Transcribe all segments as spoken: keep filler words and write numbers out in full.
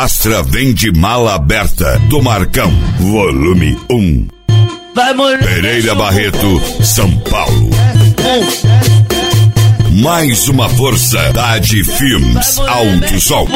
Astra vem de mala aberta do Marcão, volume um. Pereira Barreto, São Paulo. Mais uma força da Adi Filmes Alto Som.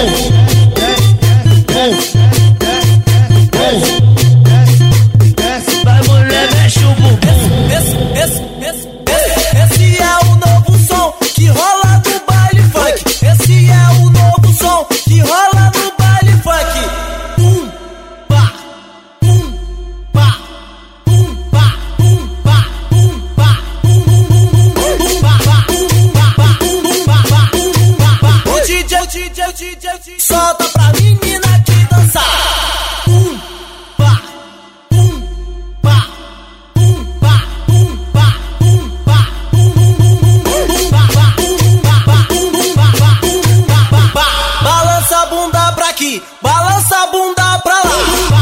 Vai mulher, mexe o bumbum. Esse, esse, esse, esse, esse é o novo som que rola no baile funk. Esse é o novo som que rola no baile funk. Pum, pá, pum, pá, pum, pá, pum, pá, pum, pá, pum, pum, pá, pum, pá, pum, pá, pum, pá, pá. O D J, o D J, o D J, o D J solta pra menina aqui dançar. Pum, pá, pum, pá, pum, pá, pum, pá, pum, pá, pum, pum, pá, pá, pum, pá, pá, pum, pá, pá, pum, pá, pá, pá. Balança a bunda pra aqui, balança a bunda pra lá.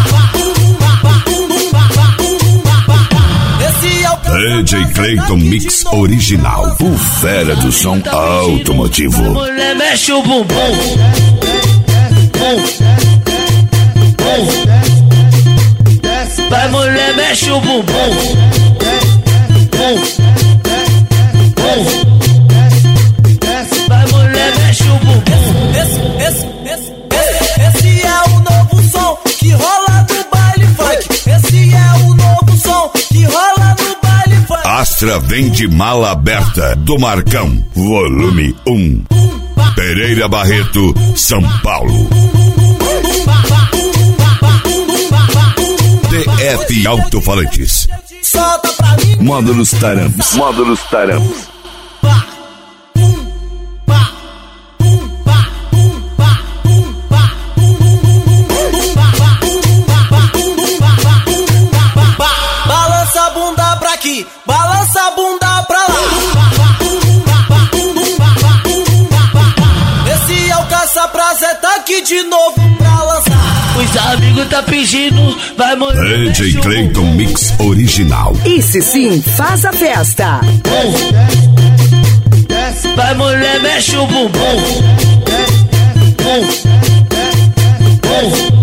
Esse é o D J Clayton Mix Original, o fera do som automotivo. Mulher, mexe o bumbum. Vai mulher, mexe o bumbum. Vai mulher, mexe o bumbum. Esse, esse, esse, esse, esse é o novo som que rola no baile funk. Esse é o novo som que rola no baile funk. Astra vem de mala aberta do Marcão, volume um. Pereira Barreto, São Paulo. D F Alto-Falantes. Solta pra mim. Módulos Tarampos. Módulos Tarampos. Balança a bunda pra aqui, balança a bunda pra lá. Esse é o caça-prazer, tá aqui de novo pra lançar. Os amigos tá pedindo, vai mulher. D J Clayton Mix Original. Esse sim faz a festa. Vai mulher, mexe o bumbum.